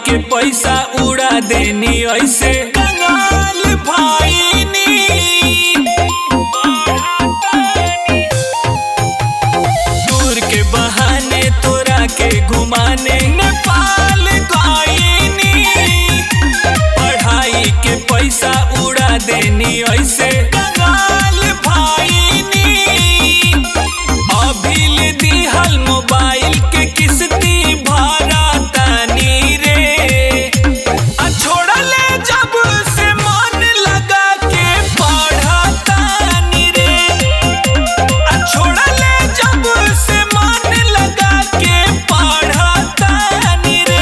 के पैसा उड़ा देनी ऐसे कंगाल भाईनी। दूर के बहाने तोरा के घुमाने नेपाल गईनी। पढ़ाई के पैसा उड़ा देनी ऐसे कंगाल भाईनी। अभिल दिहल मोबाइल के किस्ती भरा तानी रे। छोड़ले जब से मन लगा के पढ़ा तानी रे। छोड़ले जब से मन लगा के पढ़ा तानी रे।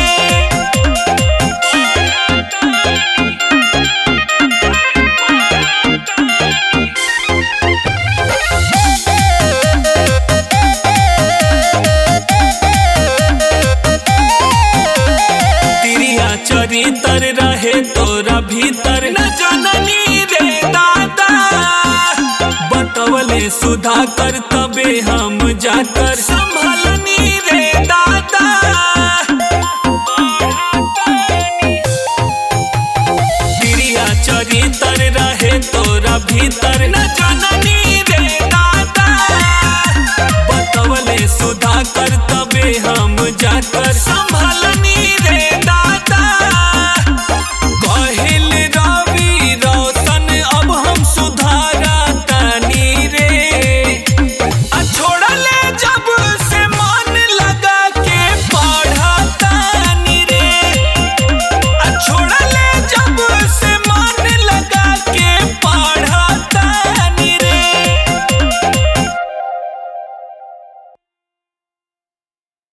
चरितर रहे तोरा भीतर न जननी रे दादा। बतवले सुधाकर तबे हम जाकर संभल